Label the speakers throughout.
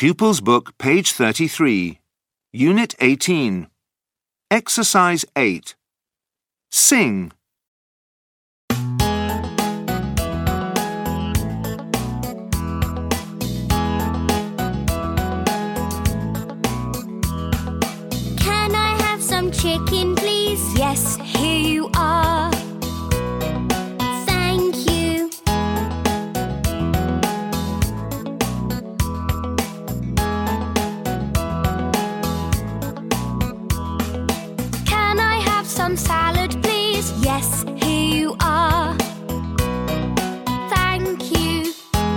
Speaker 1: Pupils Book, page 33, Unit 18. Exercise 8. Sing.
Speaker 2: Can I have some chicken, please? Yes, here you are. Thank you. Can I have some salad, please? Yes, here you are. Thank you.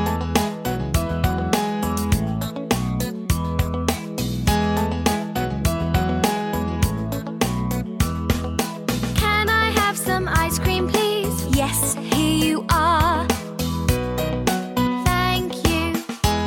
Speaker 2: Can I have some ice cream, please? Yes, here you are. Thank you.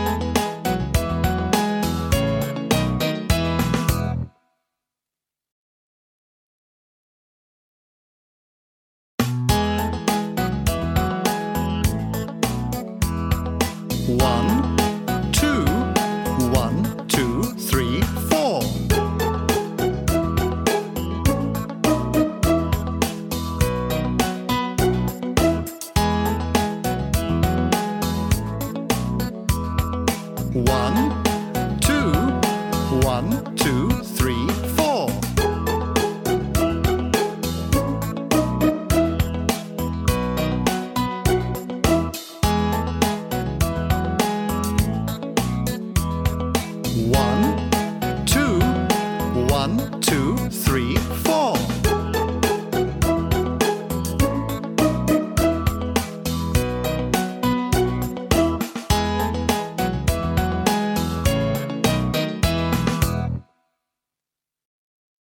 Speaker 3: One, two, 1, 2, 3, 4. One, two, 1, 2,